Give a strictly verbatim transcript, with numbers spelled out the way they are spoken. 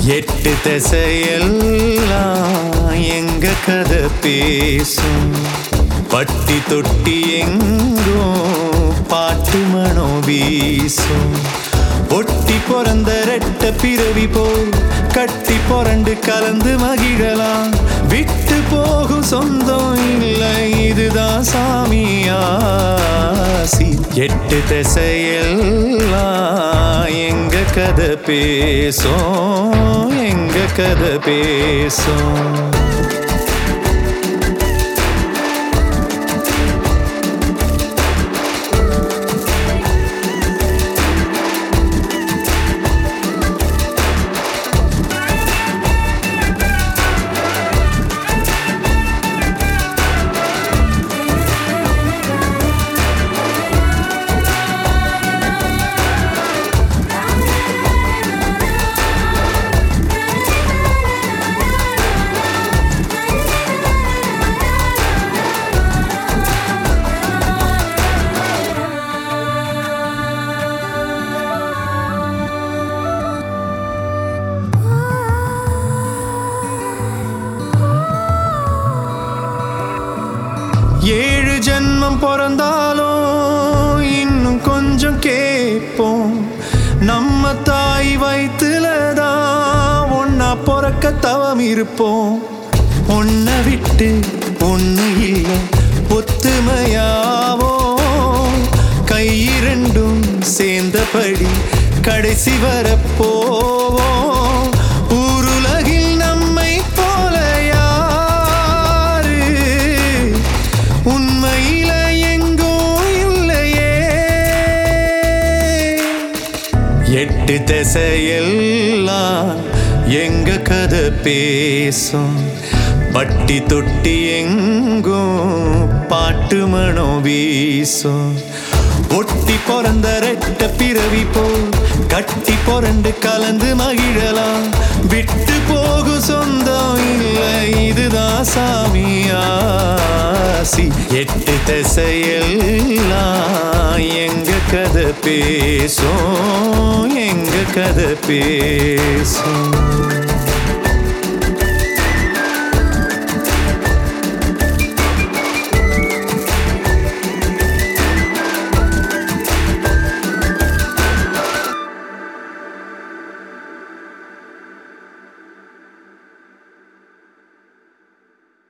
எட்டு திசையெல்லாம் எங்க கதை பேசும். பட்டி தொட்டி எங்கோ பாட்டு மனோ வீசும். ஒட்டி பொறந்த ரெட்ட பிறவி போல் கட்டி பொறண்டு கலந்து மகிழலாம். விட்டு போகும் சொந்தம் இல்லை, இதுதான் சாமியாசி. எட்டு திசையெல்லாம் எங்க கதை பேசும், எங்க கதை பேசும். ஏழு ஜென்மம் பிறந்தாலும் இன்னும் கொஞ்சம் கேட்போம். நம்ம தாய் வயிற்றுலதான் ஒன்னா பிறக்க தவம் இருப்போம். ஒன்ன விட்டு ஒன்னு இல்லை ஒத்துமையாவோ, கையிரண்டும் சேர்ந்தபடி கடைசி வரப்போவோம். ஊருலகில் நம்மை போல யாரு உண்மையில எங்கோ இல்லையே. எட்டு திசையெல்லாம் எங்க கதை பேசும். பட்டி தொட்டி எங்கும் பாட்டு மனோ வீசும். ஒட்டி பொறந்த ரெட்ட பிறவி போல் கட்டி பொறண்டு கலந்து மகிழலாம். விட்டு போகும் சொந்தம் இல்லை, இதுதான் சாமியாசி. எட்டு திசையெல்லாம் எங்க கதை பேசும், எங்க கதை பேசும்.